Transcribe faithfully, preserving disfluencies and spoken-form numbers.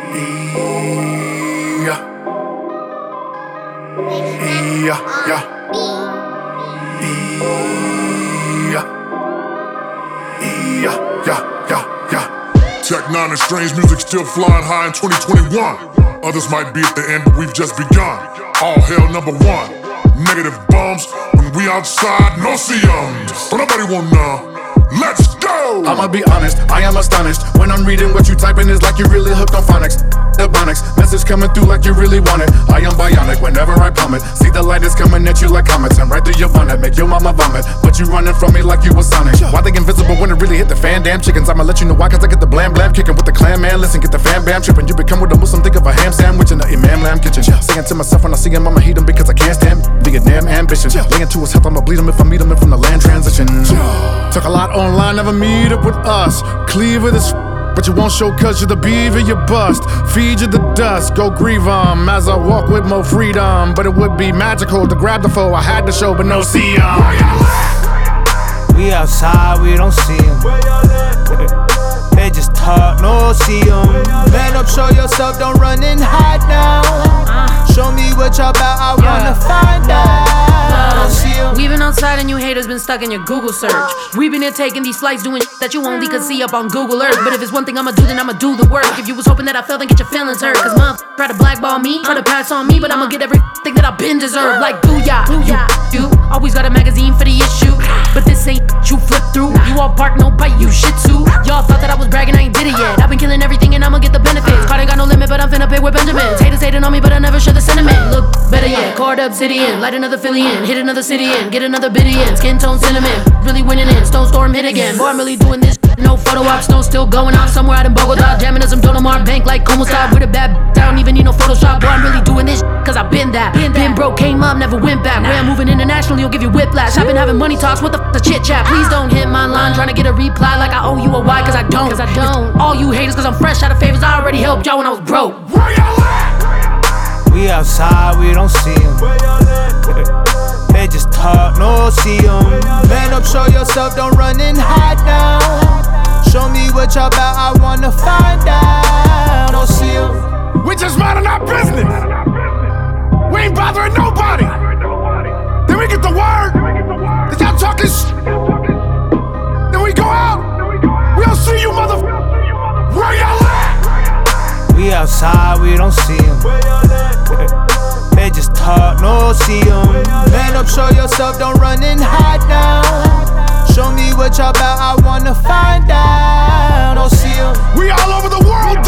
Yeah. Yeah, yeah. Yeah. Yeah, yeah, yeah, yeah. Tech Nine and strange music still flying high in twenty twenty-one. Others might be at the end, but we've just begun. All hail number one. Negative bombs when we outside, no see 'em. But nobody won't know. Let's go! I'ma be honest, I am astonished. When I'm reading what you typing, it's like you really hooked on phonics. Ebonics, message coming through like you really want it. I am bionic whenever I plummet. See the light is coming at you like comets, and right through your bonnet, make your mama vomit. But you running from me like you was Sonic. Why they invisible when it really hit the fan? Damn chickens, I'ma let you know why, cause I get the blam blam kicking with the clan man. Listen, get the fan bam tripping. You become with a Muslim, think of a ham sandwich in the imam lamb kitchen. Saying to myself when I see him, I'ma heat him because I can't stand Vietnam ambition. Laying to his health, I'ma bleed him if I meet him in from the land transition. Took a lot online, never meet up with us. Cleaver this, but you won't show cause you're the beaver, you bust. Feed you the dust, go grieve 'em as I walk with more freedom. But it would be magical to grab the foe I had to show, but no see 'em. We outside, we don't see 'em. They just talk, no see 'em. Man up, show yourself, don't run and hide now. Show me what y'all about, I wanna find out. Don't see 'em. We've been outside and you haters been stuck in your Google search. We've been here taking these flights doing that you only could see up on Google Earth. But if it's one thing I'ma do, then I'ma do the work. If you was hoping that I failed, then get your feelings hurt. Cause mom try to blackball me, try to pass on me, but I'ma get everything that I've been deserved. Like booyah, you, you always got a magazine for the issue, but this ain't you flip through. You all bark, no bite, you shit too. Y'all thought that I was bragging, I ain't did it yet. I've been killing everything and I'ma get the benefits. Card ain't got no limit, but I'm finna pay with Benjamins. Haters hating on me, but I never share the sentiment. Look better yet, card obsidian, light another Philly in, hit another city in, get another biddy in. Skin tone cinnamon, really winning in. Stone storm hit again. Boy, I'm really doing this. No photo op, stone still going on somewhere out in Bogota. Jamming at some Don Omar bank like Como style with a bad. I don't even need no Photoshop. Boy, I'm really doing this cause I've been that. Been, been broke, came up, never went back. Where I'm moving internationally, you'll give you whiplash. I've been having money talks, what the f the chit chat. Please don't hit my line, trying to get a reply like I owe you a why, cause I don't. Cause I don't. All you haters, cause I'm fresh out of favors. I already helped y'all when I was broke. Where y'all at? We outside, we don't see 'em. They just talk, no see 'em. Man up, show yourself, don't run and hide now. Show me what y'all about, I wanna find out. Don't see 'em. We just minding our business. We ain't bothering nobody. Then we get the word that y'all talking sh- Then we go out. We don't see you, motherfucker. Where y'all at? We outside, we don't see 'em. They just talk, no see 'em. Man up, show yourself, don't run and hide now. Show me what y'all about, I wanna find out. Don't see 'em. We all over the world.